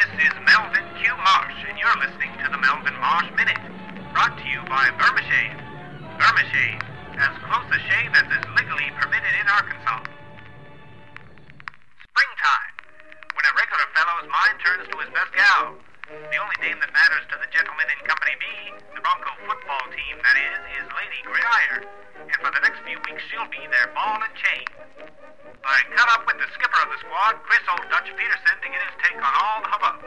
This is Melvin Q. Marsh, and you're listening to the Melvin Marsh Minute, brought to you by Vermishave. Vermishave, as close a shave as is legally permitted in Arkansas. Springtime, when a regular fellow's mind turns to his best gal. The only dame that matters to the gentleman in Company B, the Bronco football team, that is Lady Greyeye. And for the next few weeks, she'll be their ball and chain. I caught up with the skipper of the squad, Chris Old Dutch Peterson, to get his take on all the hubbub.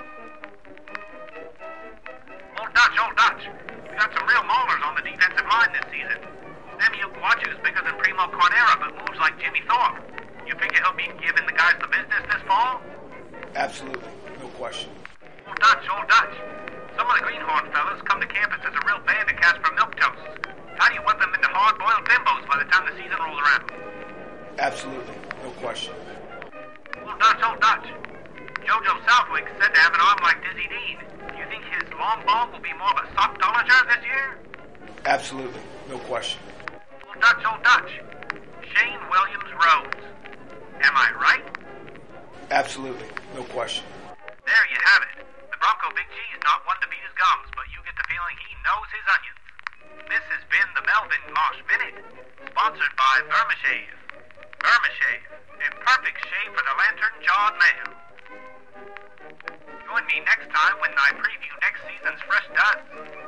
Old Dutch, we got some real maulers on the defensive line this season. Sammy Ukwachu's bigger than Primo Cornera, but moves like Jimmy Thorpe. You figure he'll be giving the guys the business this fall? Absolutely, no question. Old Dutch. Some of the Greenhorn fellas come to campus as a real bandicast for milquetoasts. How do you whip them into hard-boiled bimbos by the time the season rolls around? Absolutely, no question. Old Dutch. Jojo Southwick said to have an arm like Dizzy Dean. Do you think his long ball will be more of a softologer this year? Absolutely, no question. Old Dutch. Shane Williams Rhodes. Am I right? Absolutely, no question. There you have it. The Bronco Big G is not one to beat his gums, but you get the feeling he knows his onions. This has been the Melvin Marsh Minute, sponsored by Vermishave. Vermishave, a perfect shave for the lantern-jawed male. Join me next time when I preview next season's Fresh Dust.